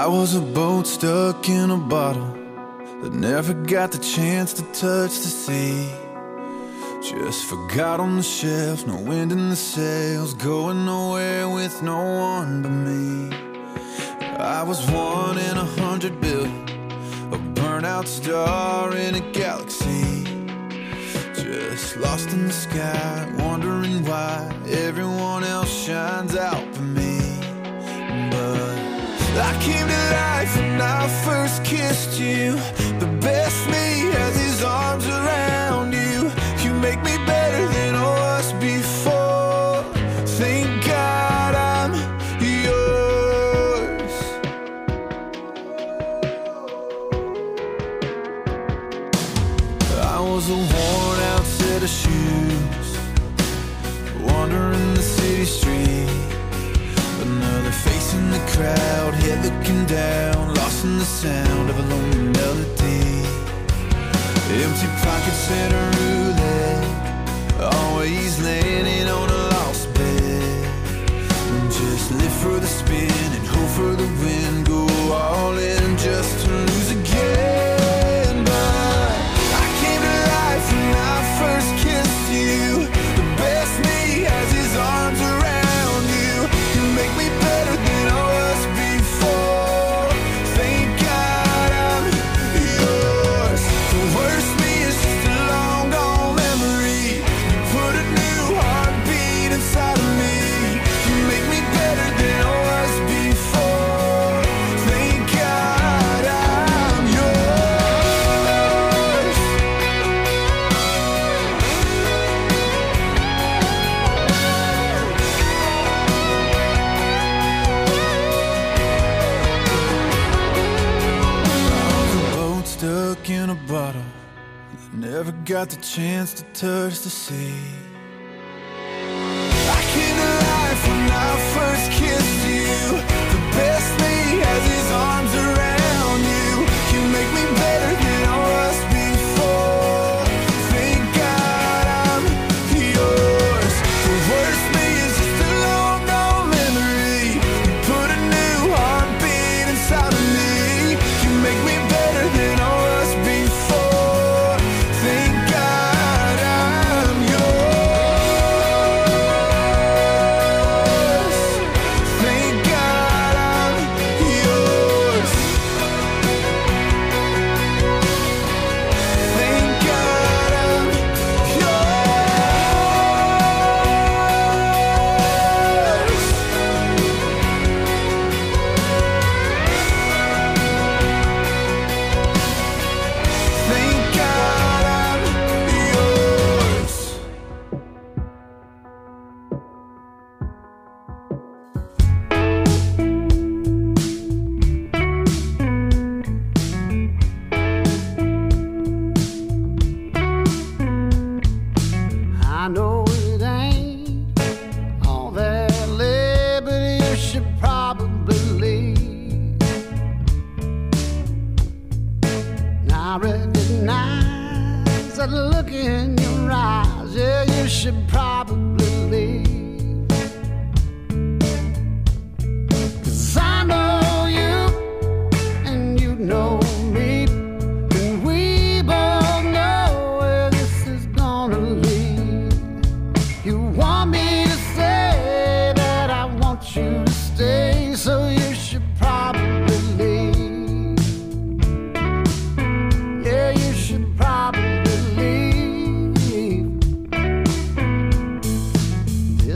was a boat stuck in a bottle that never got the chance to touch the sea. Just forgot on the shelf, no wind in the sails, going nowhere with no one but me. I was 1 in 100 billion, a burnout star in a galaxy. Just lost in the sky, wondering why everyone else shines out for me. But I came to life when I first kissed you. The best me has his arms around you. You make me better than I was before. Thank God I'm yours. I was a worn out set of shoes, wandering the city street. Another face in the crowd, head looking down, lost in the sound of a lonely melody. Empty pockets and a roulette, always landing on a lost bet. Just live for the spin and hope for the win, go all in just to lose again. But I came to life when I first kissed you. The best me has his arms around you. You make me better than I was before. Thank God I'm yours. The worst me is just a long gone memory. You put a new heartbeat inside of me. You make me better than I was before. Thank God I'm yours. I was a boat stuck in a bottle that never got the chance to touch the sea. I came to life when I first kissed you. The best me has his arms around you. You make me better than I was before. Thank God I'm yours. The worst me is just a long gone memory. You put a new heartbeat inside of me. You make me better than I was before. Thank God I'm yours. Thank God I'm yours. Thank God I'm yours. Thank God I'm yours. I know it ain't all that liberty you should probably leave. And I recognize that look in your eyes, yeah, you should probably leave. 'Cause I know you and you know me, and we both know where this is gonna lead. You want me to say that I want you to stay, so you should probably leave. Yeah, you should probably leave.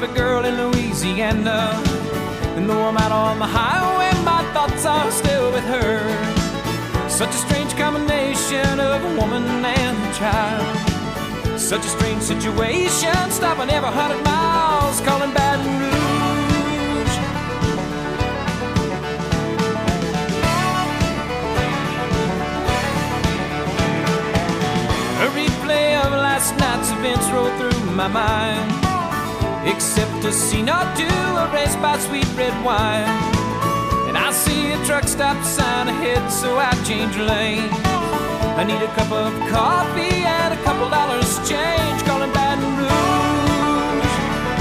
perfect girl in Louisiana. And though I'm out on the highway, my thoughts are still with her. Such a strange combination of a woman and a child. Such a strange situation, stopping every 100 miles, calling Baton Rouge. A replay of last night's events rolled through my mind, except a scene or two erased by sweet red wine. And I see a truck stop sign ahead, so I change lanes. I need a cup of coffee and a couple dollars change, calling Baton Rouge.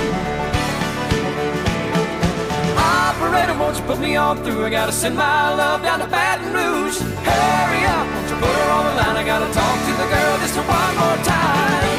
Operator, won't you put me on through? I gotta send my love down to Baton Rouge. Hurry up, won't you put her on the line? I gotta talk to the girl just one more time.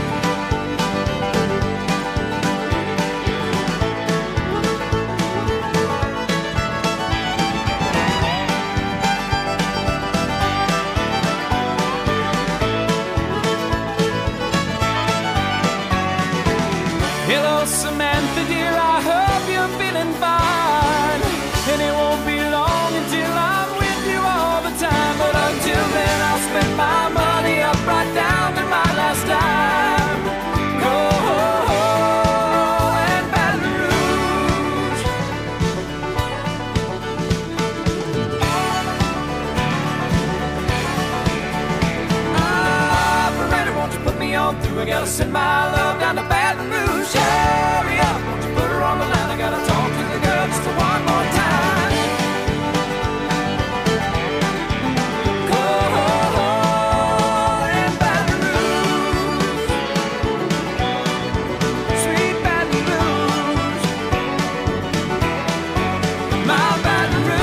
Hello, Samantha, dear, I hope you're feeling fine. And it won't be long until I'm with you all the time. But until then, I'll spend my money up right down to my last dime. Go and Baton Rouge. Operator, won't you put me on through? I gotta send my love down to Baton Rouge. Hurry up, won't you put her on the line? I gotta talk to the girl just one more time. Go and Baton Rouge, sweet Baton Rouge, my Baton Rouge.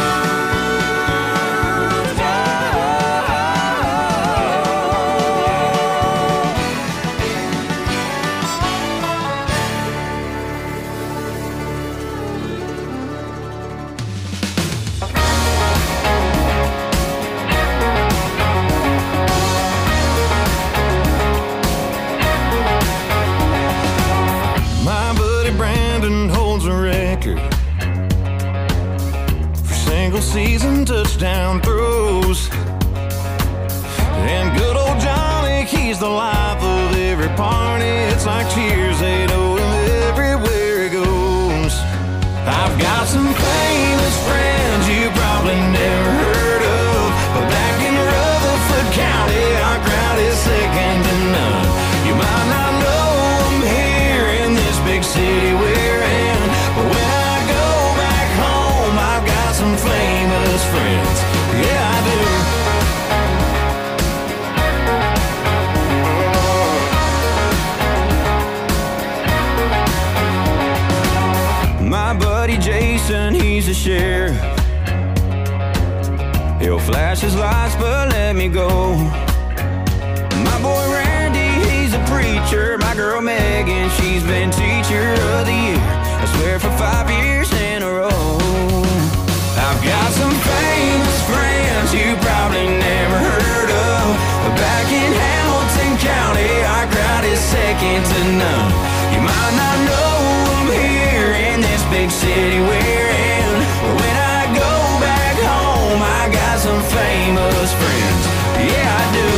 My buddy Brandon holds a record for single season touchdown throws. And good old Johnny, he's the life of every party. It's like cheers, they know him everywhere he goes. I've got some famous friends you probably never heard of, but back in Rutherford County, our crowd is second to none. You might not know them here in this big city we're in, but when I go back home, I've got some famous friends. Yeah, I do. My buddy Jason, he's a sheriff. He'll flash his lights, but let me go. My boy Randy, he's a preacher. My girl Megan, she's been teacher of the year, I swear for 5 years in a row. I've got some famous friends you probably never heard of, but back in Hamilton County, our crowd is second to none. You might not know them here in this big city we're in, but when I go back home, I got some famous friends. Yeah, I do.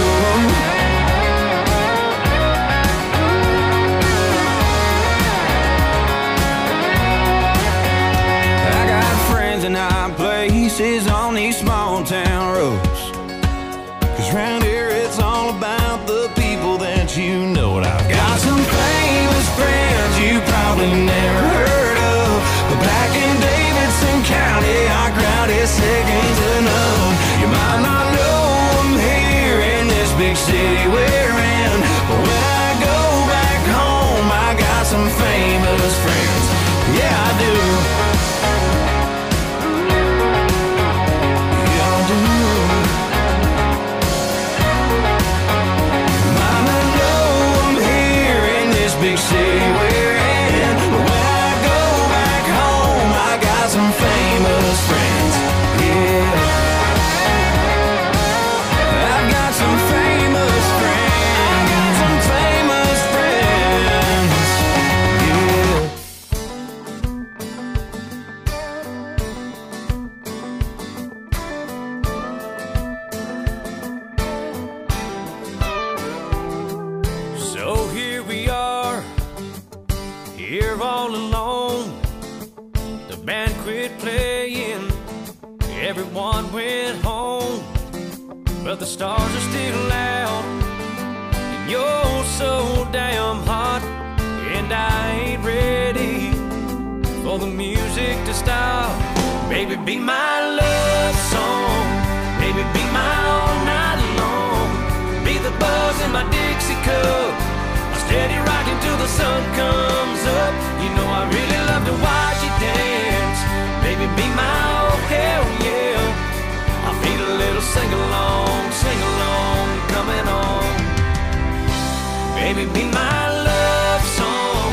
In high places on these small town roads, 'cause round here it's all about the people that you know. And I've got some famous friends you probably never heard of, but back in alone. The band quit playing, everyone went home, but the stars are still out, and you're so damn hot, and I ain't ready for the music to stop. Baby, be my love song, baby, be my all night long. Be the buzz in my Dixie cup, my steady rocking till the sun comes up. You know I really love to watch you dance. Baby, be my oh hell yeah. I feel a little sing-along coming on. Baby, be my love song.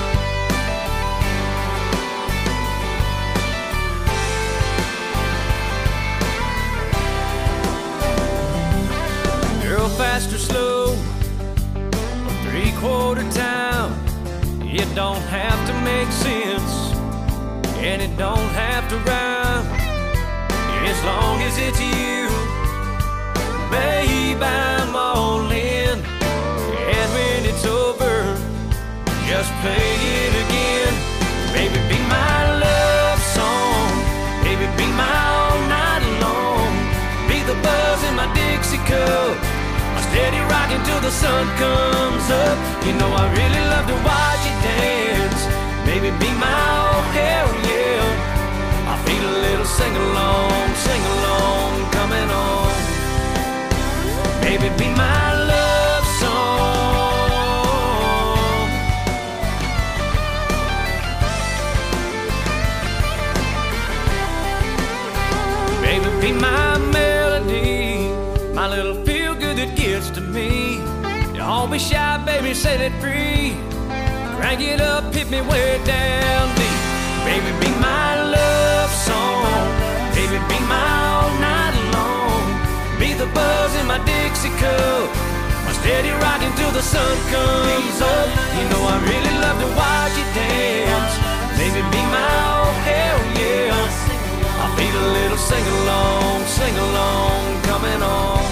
Girl, fast or slow, three-quarter time, it don't have to make sense, and it don't have to rhyme, as long as it's you. Babe, I'm all in, and when it's over, just play it again. Baby, be my love song, baby, be my all night long. Be the buzz in my Dixie cup, my steady rocking till the sun comes up. You know I really love to watch you dance. Baby, be my oh hell yeah. I feel a little sing-along coming on. Baby, be my love song. Baby, be my melody, my little feel-good that gets to me. Don't be shy, baby, set it free. Crank it up, hit me way down deep. Baby, be my love song. Baby, be my all night long. Be the buzz in my Dixie cup, my steady rocking till the sun comes up. You know I really love to watch you dance. Baby, be my oh hell yeah. I feel a little sing-along coming on.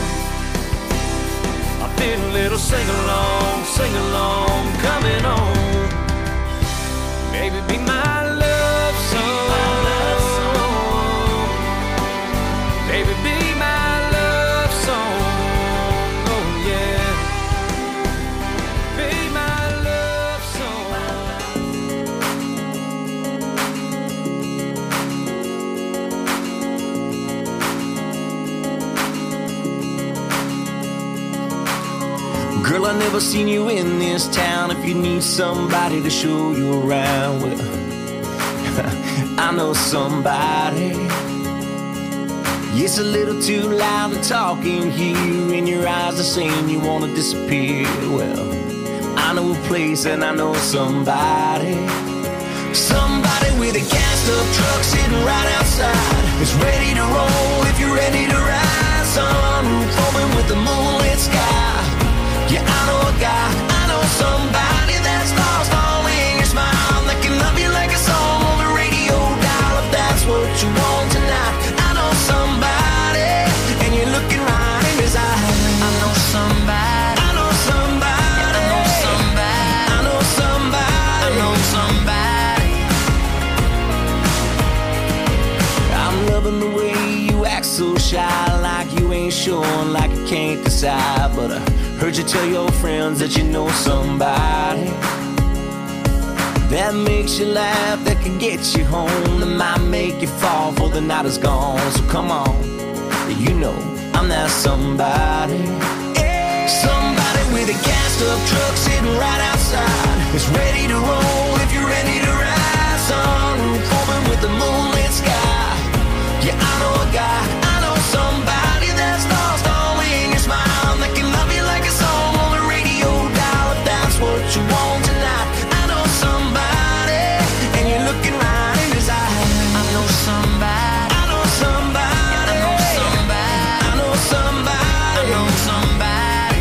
I feel a little sing-along coming on. Baby, be my love song. Baby, be my love song. Oh yeah. Be my love song. Girl, I never seen you in this town. If you need somebody to show you around, well, I know somebody. It's a little too loud to talk in here, and your eyes are saying you wanna disappear. Well, I know a place and I know somebody. Somebody with a gassed up truck sitting right outside. It's ready to roll if you're ready to ride. Sunroof open with the moonlit sky. Yeah, I know a guy, I know somebody that's lost all in your smile, that can love you like a song on the radio dial. If that's what you want tonight, I know somebody, and you're looking right in his eyes. I know somebody, I know somebody, I know somebody, I know somebody, I know somebody. I'm loving the way you act so shy, like you ain't sure, like you can't decide, but heard you tell your friends that you know somebody that makes you laugh, that can get you home, that might make you fall before the night is gone. So come on, you know I'm that somebody. Somebody with a gassed up truck sitting right outside. It's ready to roll if you're ready to ride. Sunroof open with the moonlit sky. Yeah, I know a guy, I know somebody that's lost all in your smile, that can love you like a song on the radio dial. If that's what you want tonight, I know somebody, and you're looking right in his eyes. I know somebody, I know somebody, I know somebody, I know somebody, I know somebody,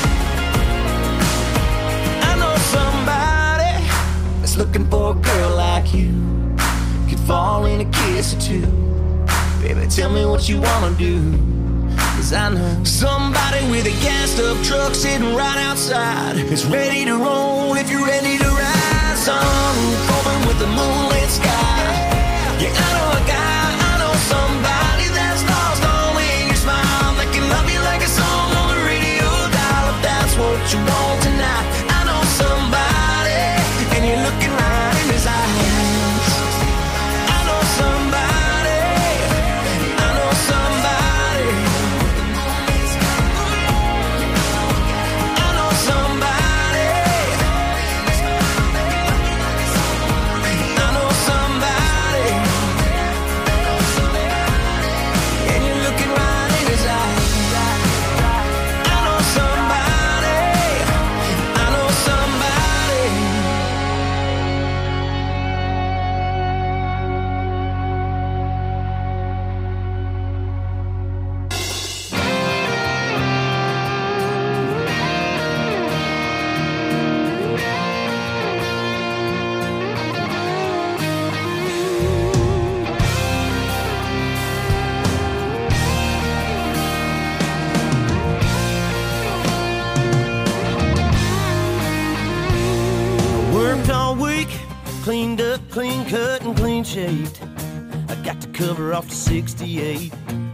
I know somebody that's looking for a girl like you, could fall in a kiss or two. Baby, tell me what you wanna do, 'cause I know somebody with a gassed up truck sitting right outside. It's ready to roll if you're ready to ride. Sunroof open island with the moonlit sky. Yeah, I know a guy, I know somebody that's lost only in your smile, that can love you like a song on the radio dial. If that's what you want tonight, I know somebody, and you're looking right in his eyes. I know somebody, I know somebody, I know somebody, I know somebody, and you're looking right in his eyes. I know somebody, I know somebody. Worked all week, cleaned up, clean cut, and clean shaved. I got to cover off to 68.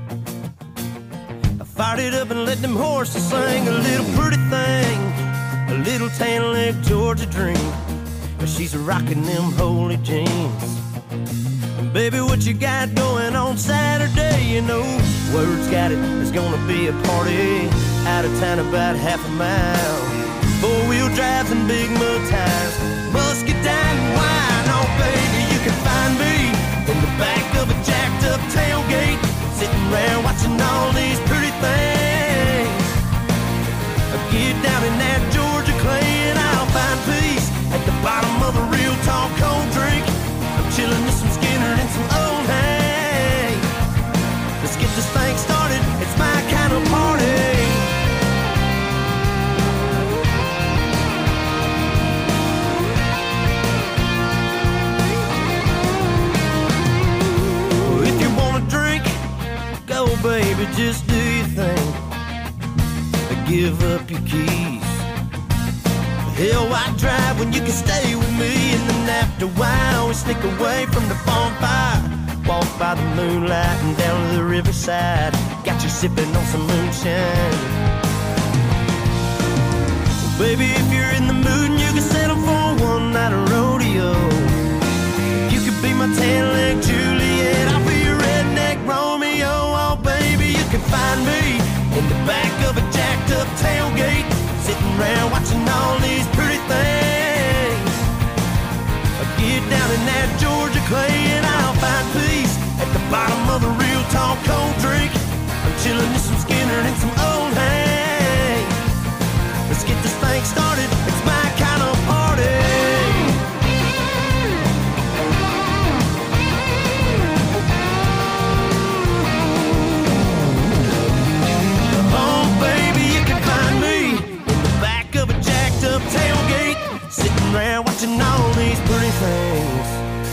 I fired it up and let them horses sing a little pretty thing, a little tan leg Georgia dream. But she's rocking them holy jeans. And baby, what you got going on Saturday? You know, word's got it, there's gonna be a party out of town about half a mile. Four-wheel drives and big mud tires, muscadine and wine. Oh, baby, you can find me in the back of a jacked-up tailgate, sitting around watching all these pretty things. I get down in that Georgia clay and I'll find peace at the bottom of a real tall cold drink. I'm chilling with some Skinner and some Old Hank. Let's get this thing started, it's my kind of party. Baby, just do your thing. Give up your keys. Hell, why drive when you can stay with me? And then after a while, we sneak away from the bonfire, walk by the moonlight and down to the riverside. Got you sipping on some moonshine. Well, baby, if you're in the mood and you can settle for one night of rodeo, you could be my tan-leg Juliet, I'll be your redneck Romeo. Oh, baby, you can find me in the back of a jacked-up tailgate, sitting around watching all these pretty things. I get down in that Georgia clay and I'll find peace at the bottom of a real tall cold drink. I'm chilling with some Skinner and some Old Hank. Let's get this thing started, it's my kind of party. Tailgate, sitting around watching all these pretty things.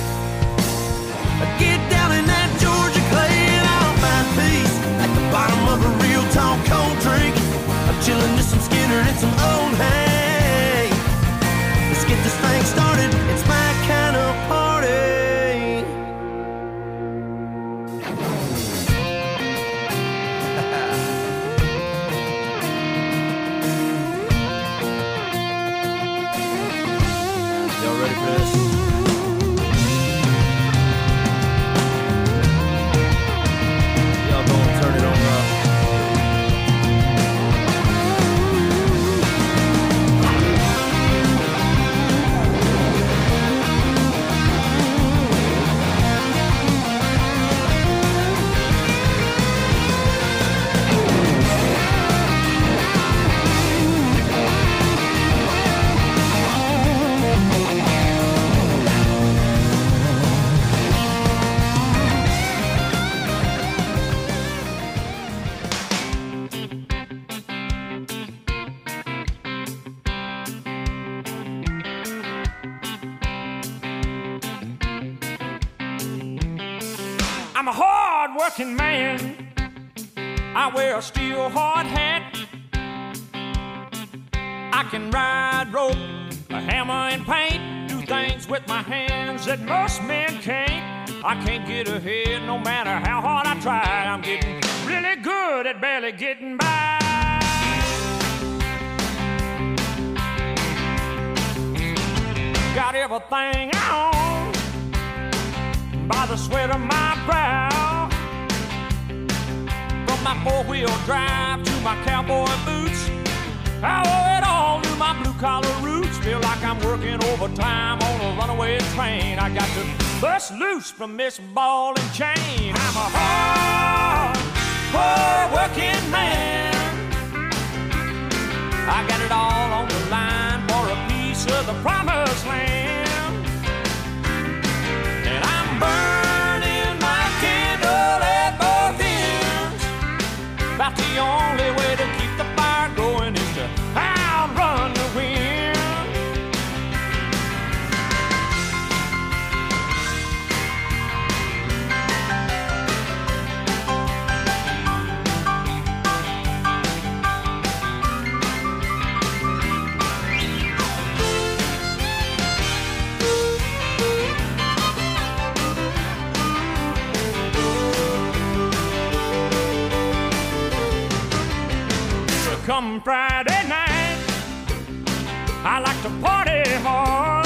I get down in that Georgia clay and I'll find peace at the bottom of a real tall cold drink. I'm chilling with some Skinner and some Old Hank. Let's get this thing started, it's my kind of party. I'm a hard-working man. I wear a steel hard hat. I can ride rope, a hammer and paint, do things with my hands that most men can't. I can't get ahead no matter how hard I try. I'm getting really good at barely getting by. Got everything I own by the sweat of my brow. From my four-wheel drive to my cowboy boots, I owe it all to my blue-collar roots. Feel like I'm working overtime on a runaway train. I got to bust loose from this ball and chain. I'm a hard working man. I got it all on the line for a piece of the promised land. And I'm burning my candle at both ends. About the only way to keep the fire going is to outrun the wind. Come Friday night, I like to party hard.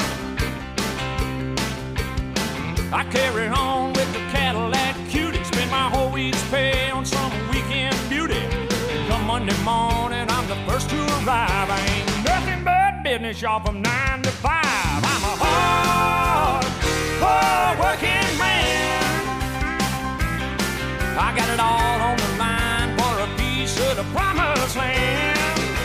I carry on with the Cadillac Cutie, spend my whole week's pay on some weekend beauty. Come Monday morning, I'm the first to arrive. I ain't nothing but business, y'all, from 9 to 5. I'm a hard working man. I got it all on the line for a piece of the promised land.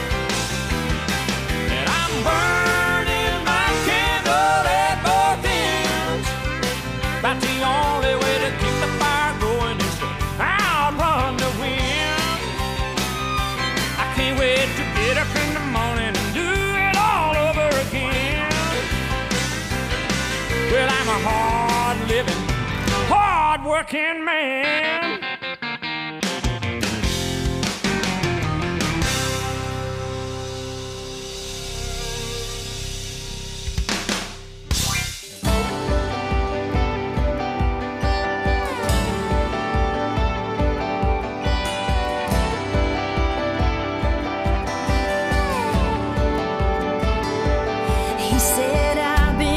And I'm burning my candle at both ends. About the only way to keep the fire going is to outrun the wind. I can't wait to get up in the morning and do it all over again. Well, I'm a hard-living, hard-working man.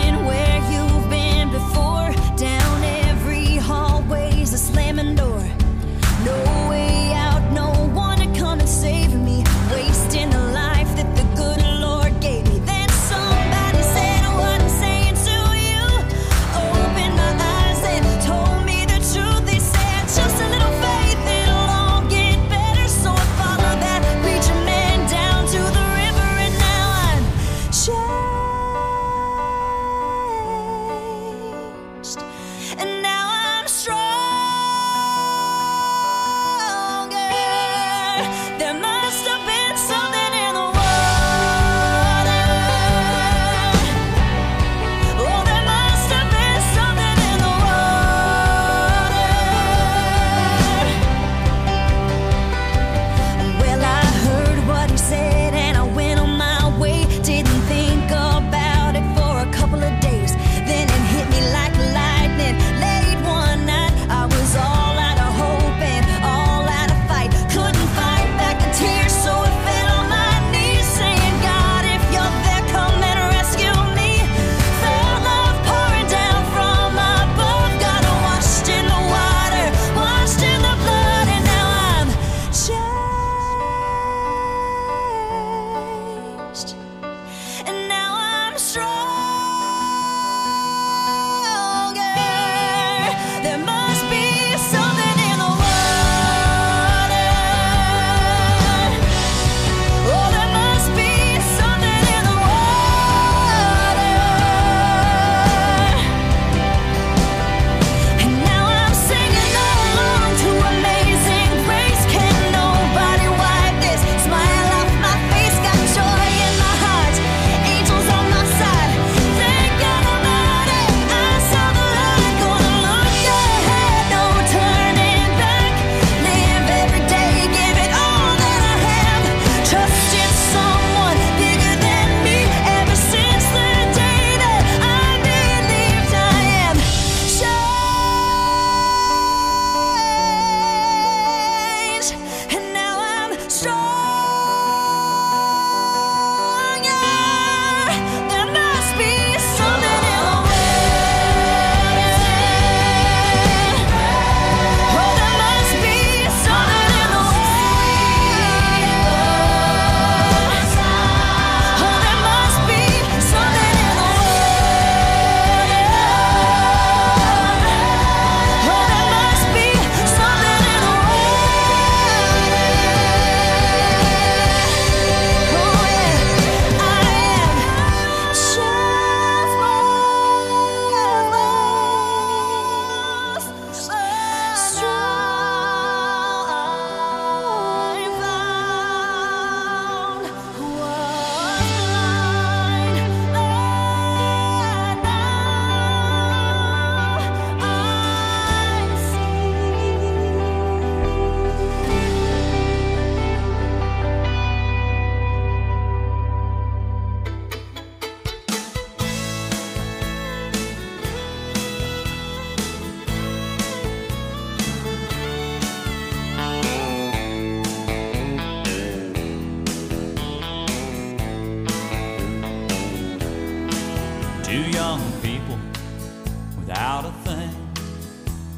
Down every hallway's a slamming door.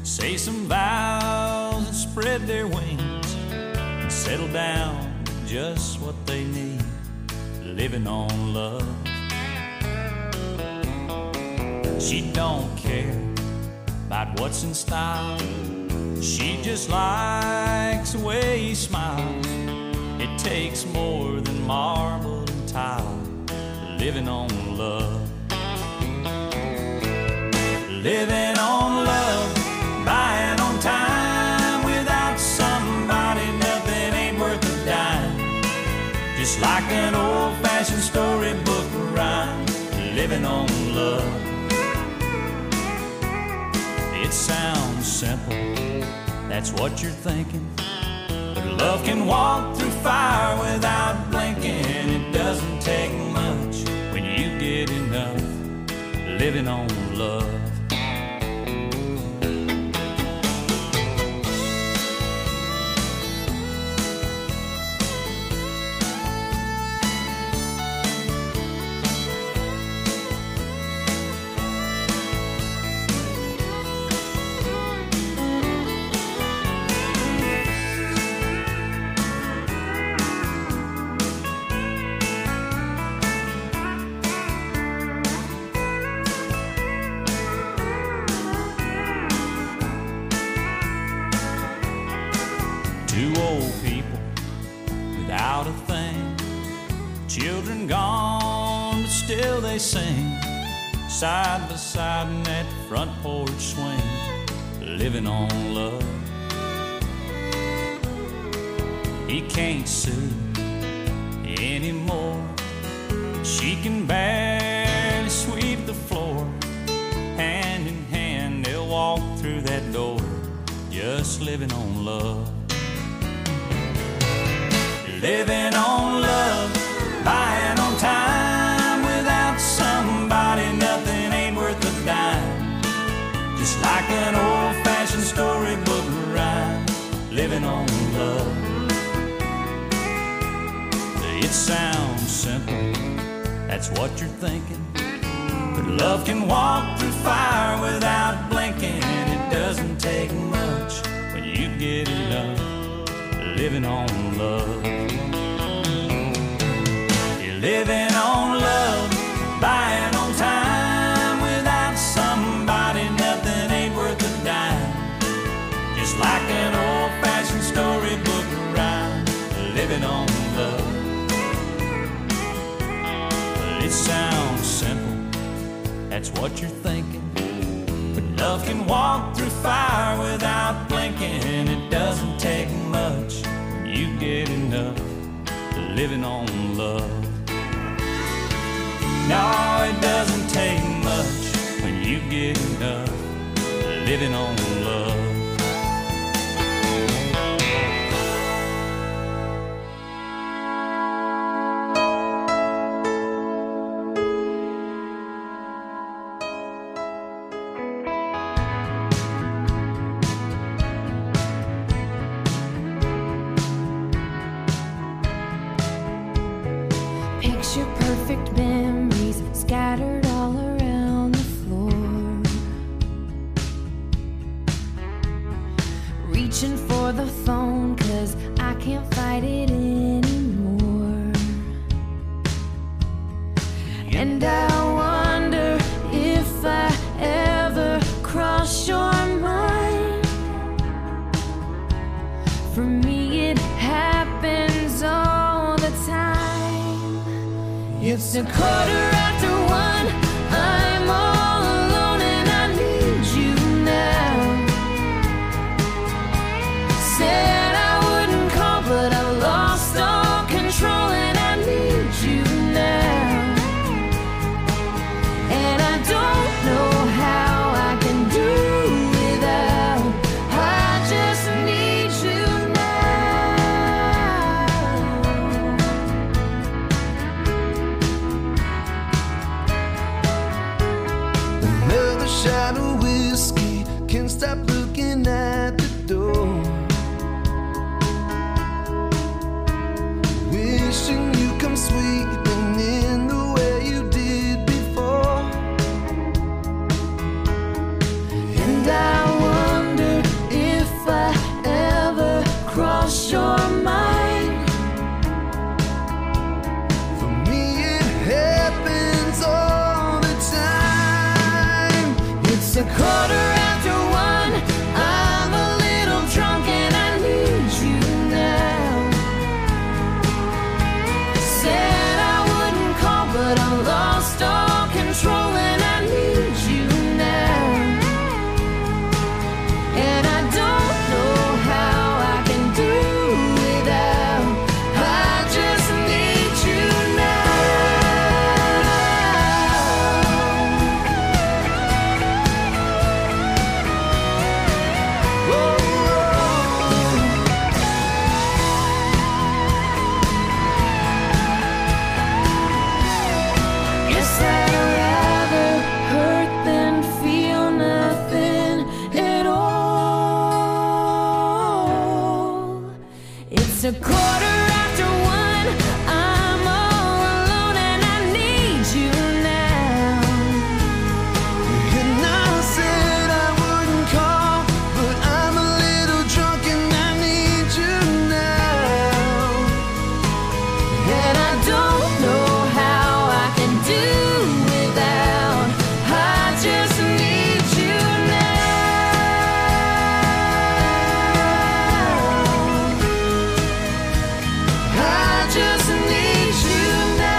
say some vows and spread their wings and settle down to just what they need, living on love. She don't care about what's in style, she just likes the way he smiles. It takes more than marble and tile, living on love. Living on love, buying on time. Without somebody, nothing ain't worth a dime. Just like an old-fashioned storybook rhyme, living on love. It sounds simple, that's what you're thinking, but love can walk through fire without blinking. It doesn't take much when you get enough, living on love. Two old people without a thing, children gone, but still they sing, side by side in that front porch swing, living on love. He can't sue anymore, she can barely sweep the floor. Hand in hand they'll walk through that door, just living on love. Living on love, buying on time. Without somebody, nothing ain't worth a dime. Just like an old-fashioned storybook rhyme, living on love. It sounds simple, that's what you're thinking, but love can walk through fire without blinking. It doesn't take much when you get enough, living on love. You're living on love, buying on time. Without somebody, nothing ain't worth a dime. Just like an old-fashioned storybook rhyme, living on love. It sounds simple, that's what you're thinking, but love can walk through fire without blinking. It doesn't take much when you get enough, living on love. No, it doesn't take much when you get enough, living on love. Picture perfect memories scattered all around the floor. Reaching for the phone 'cause I can't fight it anymore. And I wonder if I ever cross your mind. For me it happens all the time. It's 1:15, I'm all alone and I need you now. Said I wouldn't call, but I lost all control and I need you now. And I don't know how I can do without. I just need you now. quarter after one. I'm a little drunk and I need you now. Said I wouldn't call, but I lost all control and I need you now. And I don't know how I can do without. I just need you now. Guess I'd rather hurt than feel nothing at all. It's a quarter after one. I'm all alone and I need you now. And I said I wouldn't call, but I'm a little drunk and I need you now. And I don't know how I can do without. I just need you now. I just need you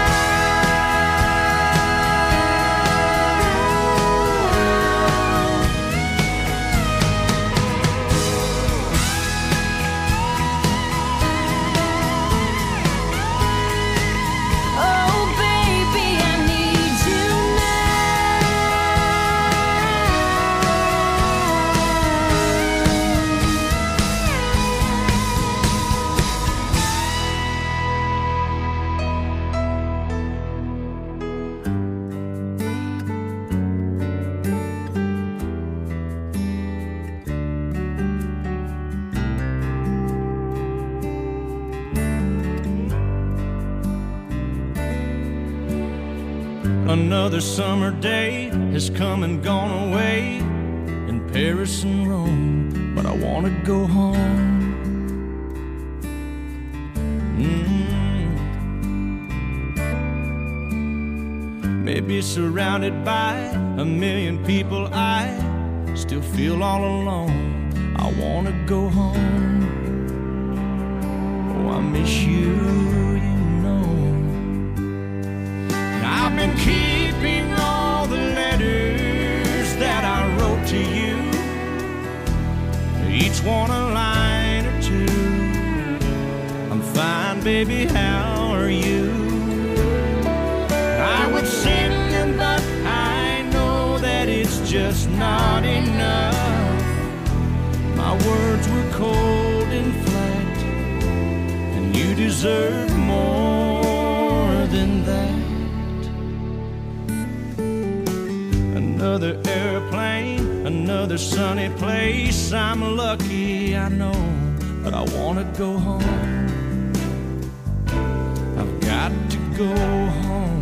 now. Oh, baby, I need you Another summer day has come and gone away in Paris and Rome, but I want to go home. Maybe surrounded by a million people, I still feel all alone. I want to go home. Oh, I miss you, you know. I've been keeping all the letters that I wrote to you, each one a line or two. I'm fine, baby, how are you? I would send them, but I know that it's just not enough. My words were cold and flat, and you deserve more than that. Another airplane, another sunny place. I'm lucky, I know, but I want to go home. I've got to go home.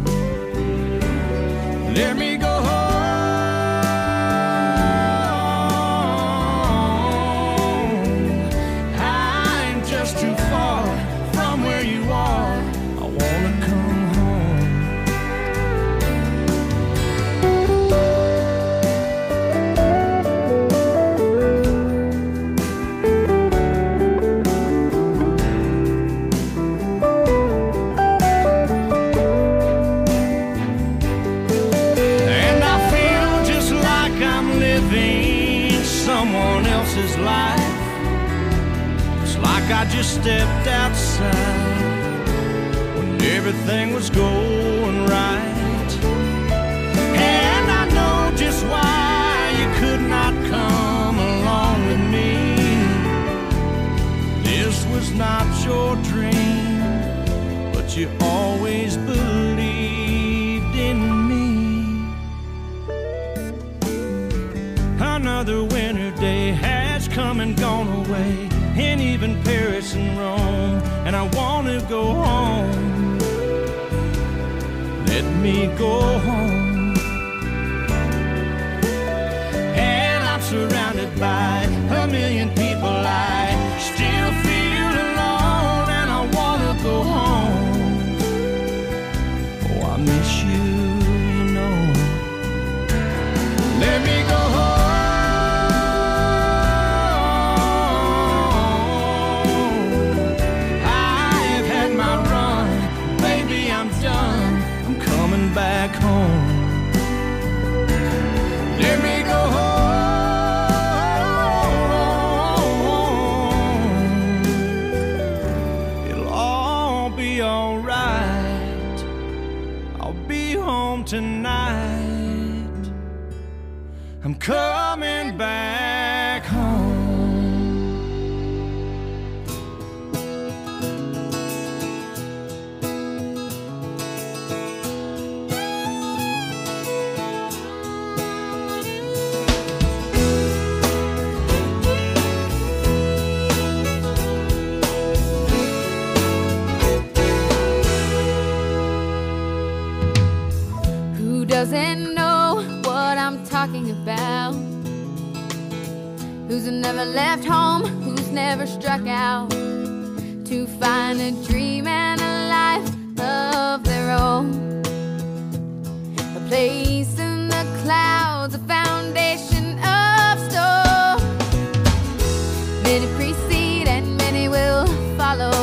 Let me go home. I'm just too far from where you are. I want to come home. Someone else's life. It's like I just stepped outside when everything was going right. And I know just why you could not come along with me. This was not your dream, but you always believed in me. Another winter day has come and gone away, and even Paris and Rome, and I want to go home. Let me go home. And I'm surrounded by a million people. I still feel alone, and I want to go home. Oh, I miss you, you know. Let me go home. who's never left home, who's never struck out to find a dream and a life of their own. A place in the clouds, a foundation of stone. Many precede and many will follow.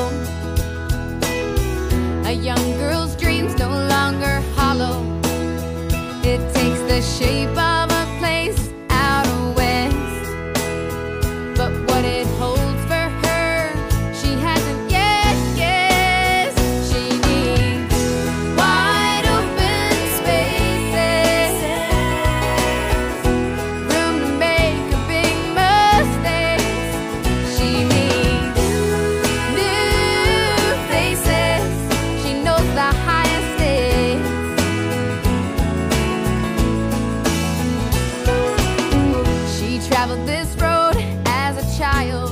A young girl's dreams no longer hollow. It takes the shape of a place out west, but what it holds for her, she hasn't yet guessed. She needs wide open spaces, room to make a big mistakes. She needs new faces. She knows the highest stakes. She traveled this road as a child,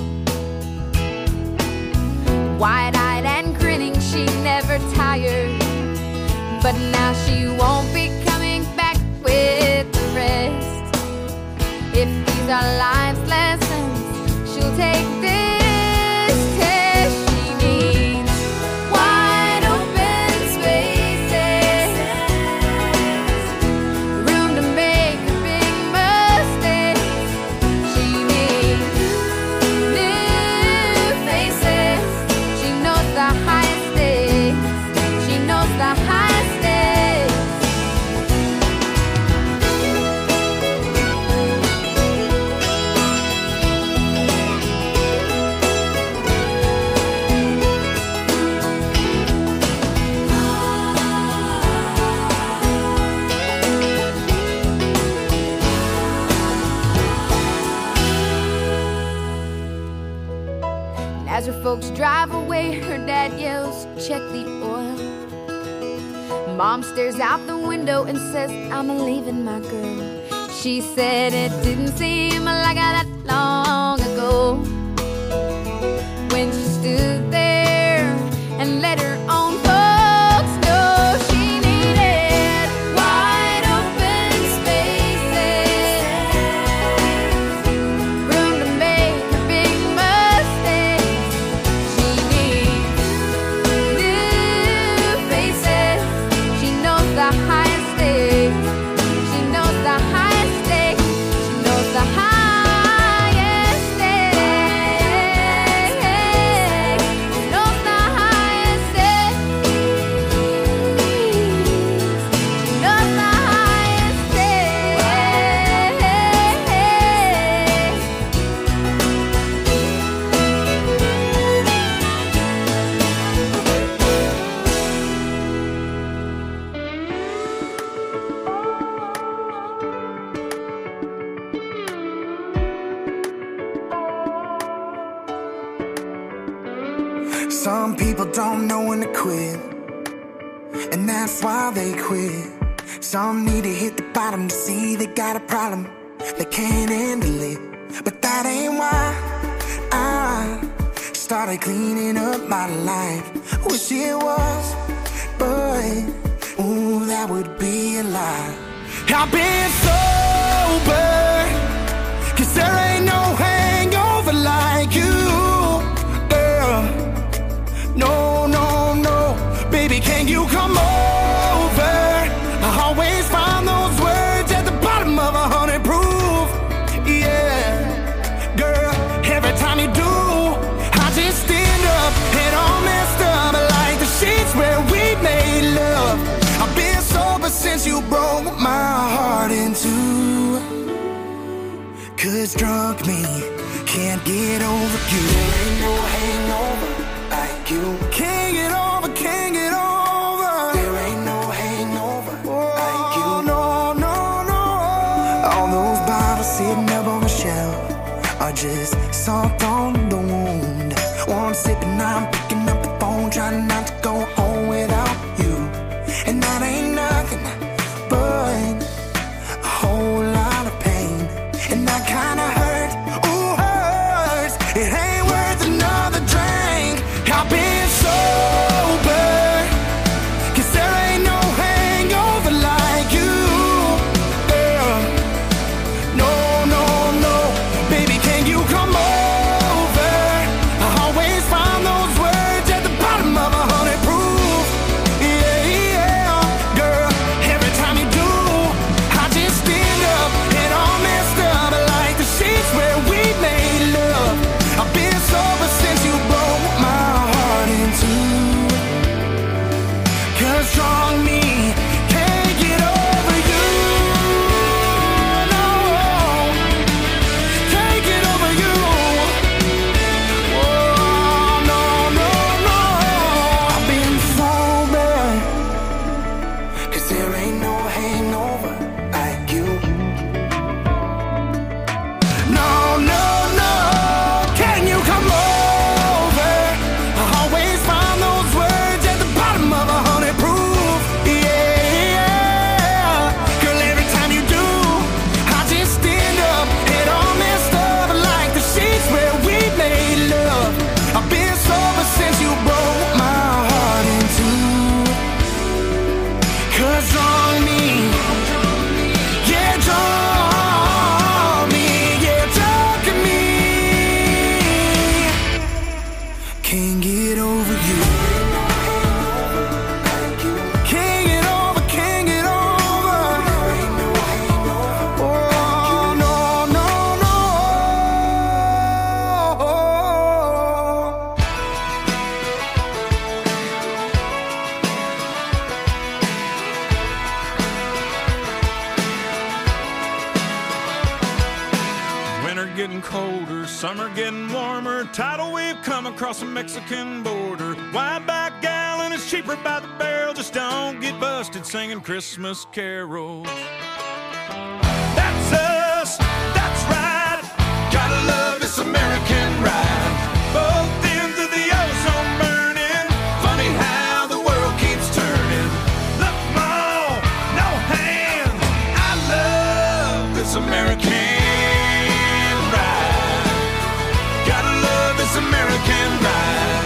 wide-eyed and grinning, she never tired. But now she won't be coming back with the rest. If these are life's lessons, she'll take this test. She needs wide open spaces, room to make a big mistake. She needs new faces. She knows the highest stakes. She knows the highest stakes. And as her folks drive away, her dad yells, "Check the oil." Mom stares out the window and says, "I'm leaving my girl." She said it didn't seem like that long ago, when she stood there and let her own folks know she needed wide open spaces, room to make a big mistake. She needs new faces. She knows the highest stakes. She knows the highest stakes. She knows the highest stakes. She knows the highest stakes. She knows the highest stakes. Some people don't know when to quit, and that's why they quit. Some need to hit the bottom to see they got a problem, they can't handle it. But that ain't why I started cleaning up my life. Wish it was, but ooh, that would be a lie. I've been sober, 'cause there ain't no hangover like you, girl. No, no, no, baby, can you come over? I always find those words at the bottom of 100 proof. Yeah, girl, every time you do, I just stand up and all messed up like the sheets where we made love. I've been sober since you broke my heart in two. 'Cause drunk me can't get over you. There ain't no hangover like you. Can't get over, can't get over. There ain't no hangover like you. No, no, no. All those bottles sitting up on the shelf are just salt on the wound. One sip and I'm picking up the phone, trying not to go home without you. And that ain't nothing but a whole lot of pain. And that kinda hurt, ooh, hurts. It ain't worth another drink. I've been sober, 'cause there ain't no hangover like you, girl. No, no, no, baby, can you getting colder, summer getting warmer. Tidal wave come across the Mexican border. Wide back gallon is cheaper by the barrel. Just don't get busted singing Christmas carols. That's us, that's right. Gotta love this American ride. Both ends of the ozone burning. Funny how the world keeps turning. Look, Mom, no hands. I love this American ride. Gotta love this American ride.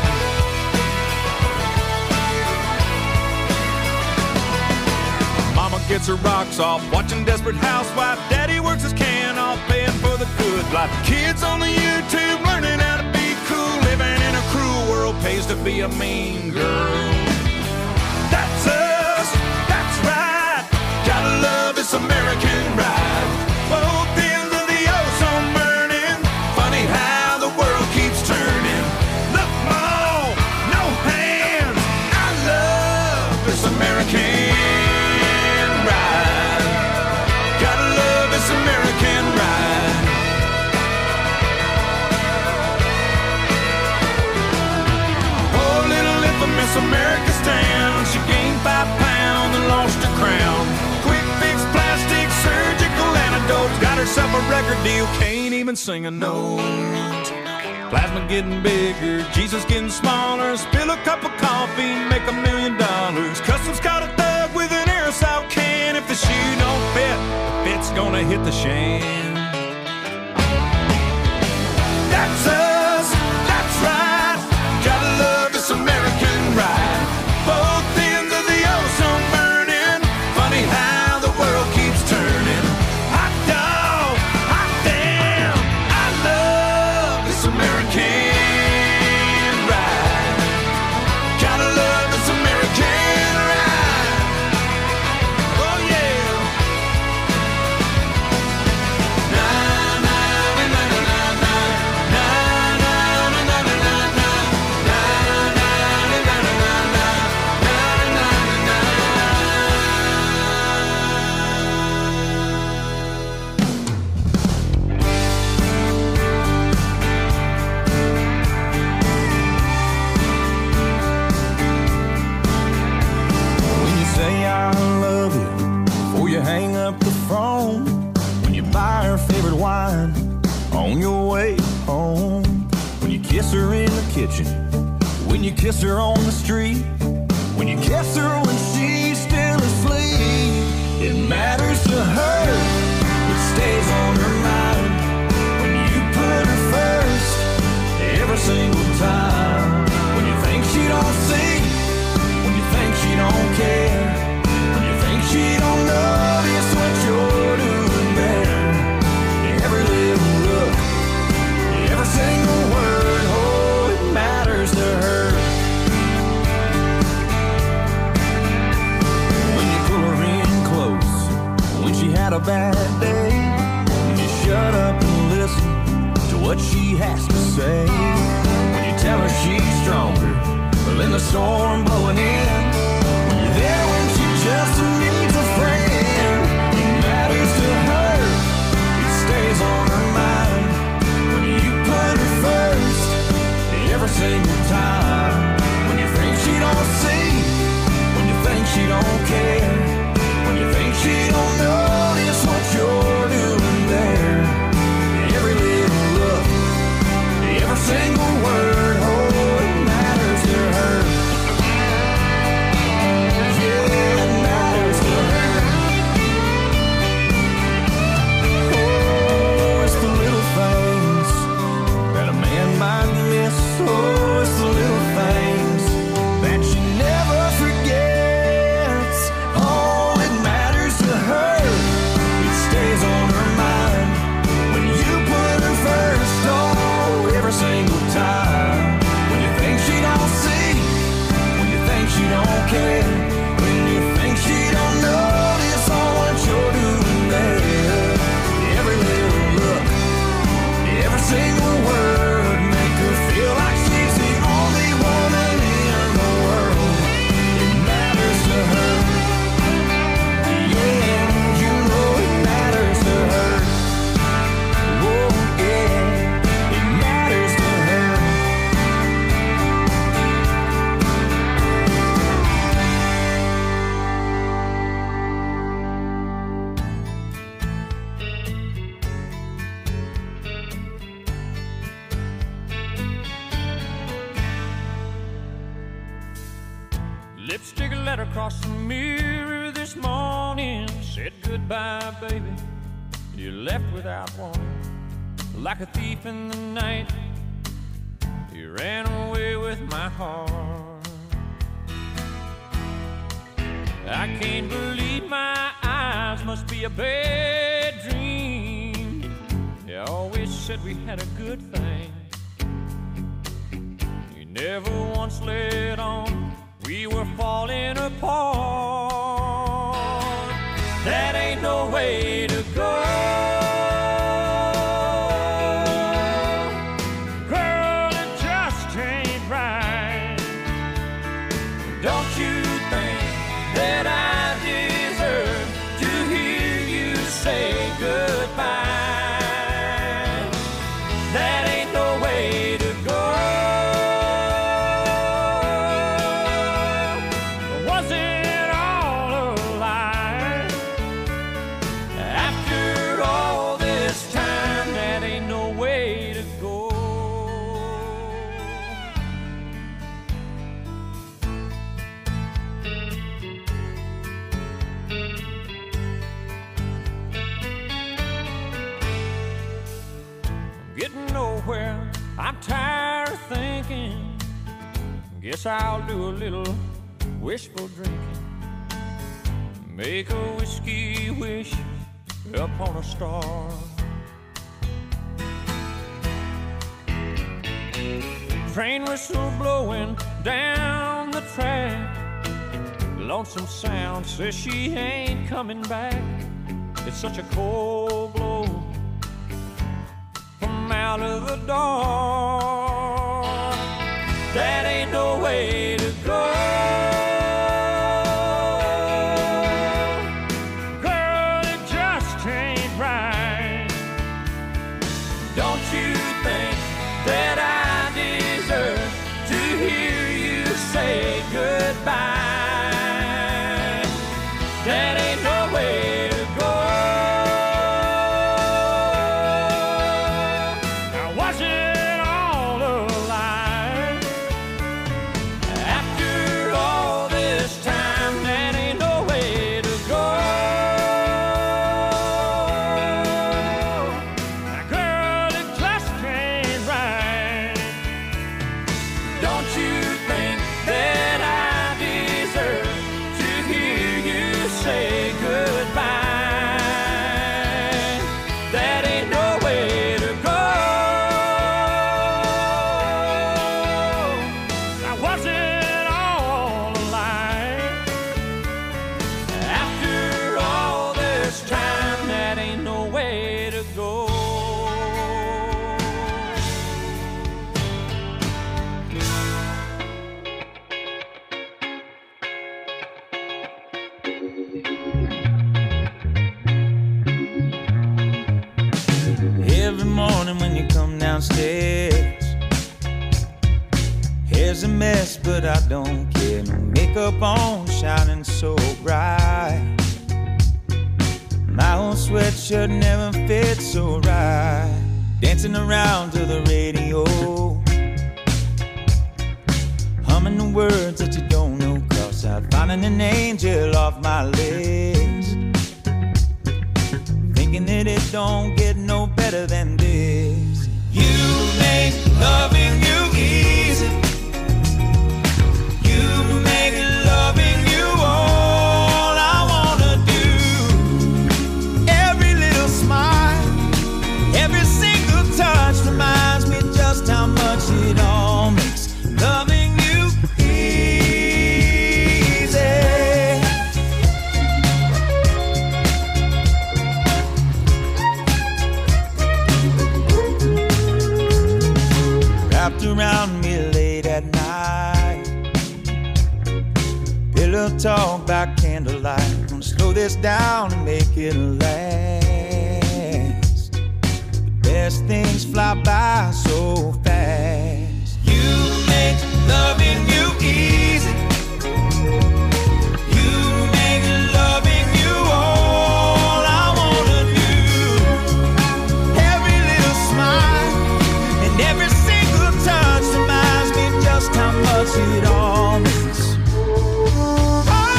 Mama gets her rocks off, watching Desperate Housewife. Daddy works his can off, paying for the good life. Kids on the YouTube learning how to be cool. Living in a cruel world pays to be a mean girl. That's us, that's right. Gotta love this American ride. Both ends of the ozone burning. Funny how the world keeps turning. Look, Mom, no hands. I love this American ride. Gotta love this American ride. Oh, little infamous America stand. She gained 5 pounds and lost her crown. Quick fix, plastic, surgical antidotes. Got herself a record deal, can't even sing a note. Plasma getting bigger, Jesus getting smaller. Spill a cup of coffee, make $1 million. Customs caught a thug with an aerosol can. If the shoe don't fit, the fit's gonna hit the shan. That's us, that's right. Gotta love this American ride. Both ends of the ozone burning. Funny how the world keeps turning. Hot dog, hot damn. I love this American ride. Gotta love this American ride. Oh yeah. Na na na na na na na na na na na na na na na na na When you say I love you before you hang up the phone, when you buy her favorite wine on your way home, when you kiss her in the kitchen, when you kiss her on the street, when you kiss her when she's still asleep, it matters to her, it stays on her mind. When you put her first every single time, when you think she don't see, when you think she don't care, when you think she don't notice what you're doing there. Every little look, every single word, oh, it matters to her. When you pull her in close, when she had a bad day, when you shut up and listen to what she has to say, when you tell her she's stronger than the storm blowing in, when you're there when she just needs a friend. It matters to her, it stays on her mind. When you put her first every single time, when you think she don't see, when you think she don't care, when you think she don't notice what you're doing there. Every little look, every single word, oh, it matters to her. letter across the mirror this morning. Said goodbye, baby. You left without warning. Like a thief in the night, you ran away with my heart. I can't believe my eyes, must be a bad dream. You always said we had a good thing. You never once let on we were falling apart. That ain't no way to go. Girl, it just ain't right. Don't you think that I deserve to hear you say goodbye? That ain't no way to go. Was it all a lie? After all this time, that ain't no way to go. Getting nowhere, I'm tired of thinking. Guess I'll do a little wishful drinking. Make a whiskey wish upon a star. Train whistle blowing down the track. Lonesome Sound says she ain't coming back. It's such a cold blow from out of the dark. That ain't no way to go. Girl, it just ain't right. Don't you think that I deserve to hear you say goodbye? That ain't no way to go. Now was it all a lie? After all this time, that ain't no way to go. Now girl, it just ain't right. Don't you think that I deserve to hear you say goodbye? That ain't no way to go. Now was it all a lie? After all this time, that ain't no way to go. Every morning when you come downstairs, hair's a mess, but I don't care. No makeup on, shining so bright. My old sweatshirt never fits so right. Dancing around to the radio, humming the words that you don't know. Cross out, finding an angel off my list. Thinking that it don't get no better than this. You make loving you easy. You make loving you all I wanna do. Every little smile, every single touch reminds me just how much it all makes loving you easy. Wrapped around me late at night, pillow talk by candlelight. Gonna slow this down and make it last. The best things fly by so fast. You make loving you easy. You make loving you all I wanna do. Every little smile and every single touch reminds me just how much it all means. Oh,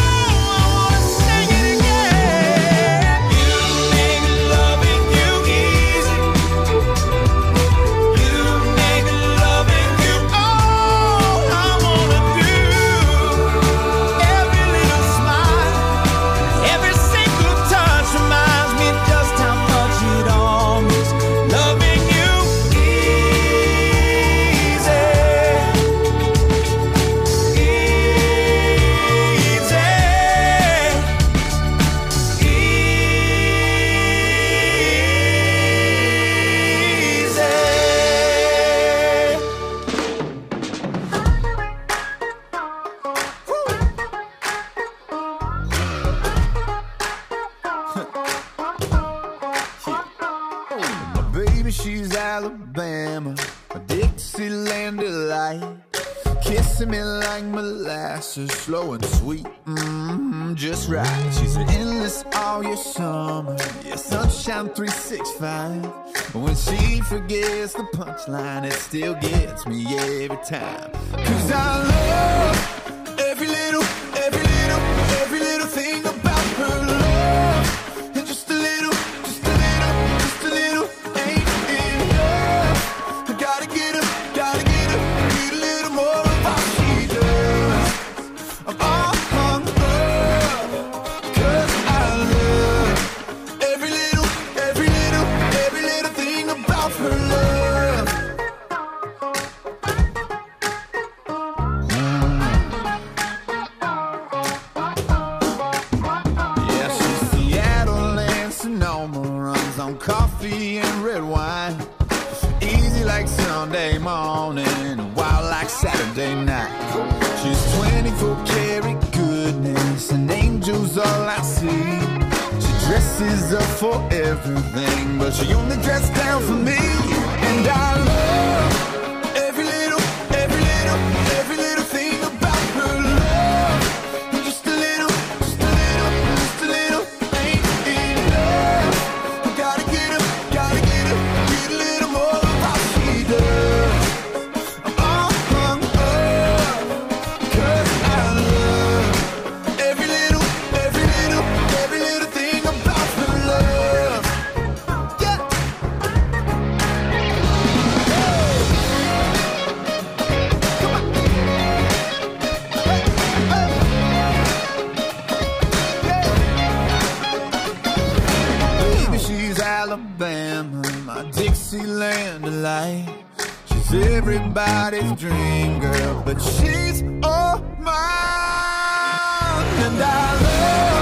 she's Alabama, a Dixieland delight. Kissing me like molasses, slow and sweet, just right. She's endless all year summer, yeah, sunshine 365. But when she forgets the punchline, it still gets me every time. 'Cause I love every little thing about her love. And just a little ain't enough. I gotta get her, need a little more of what she does. I'm all hung up, 'cause I love every little thing about her love. Yeah, she's Seattle and Sonoma, runs on coffee and red wine. Easy like Sunday morning, wild like Saturday night. She's 24 karat goodness, and angels all I see. She dresses up for everything, but she only dressed down for me. And I love every little thing about her love. And just a little ain't enough. I gotta get her, need a little more of what she does. I'm all hung up, 'cause I love every little thing about her love. Yeah. Baby, she's Alabama, my Dixieland delight. She's everybody's dream girl, but she's all mine. And I love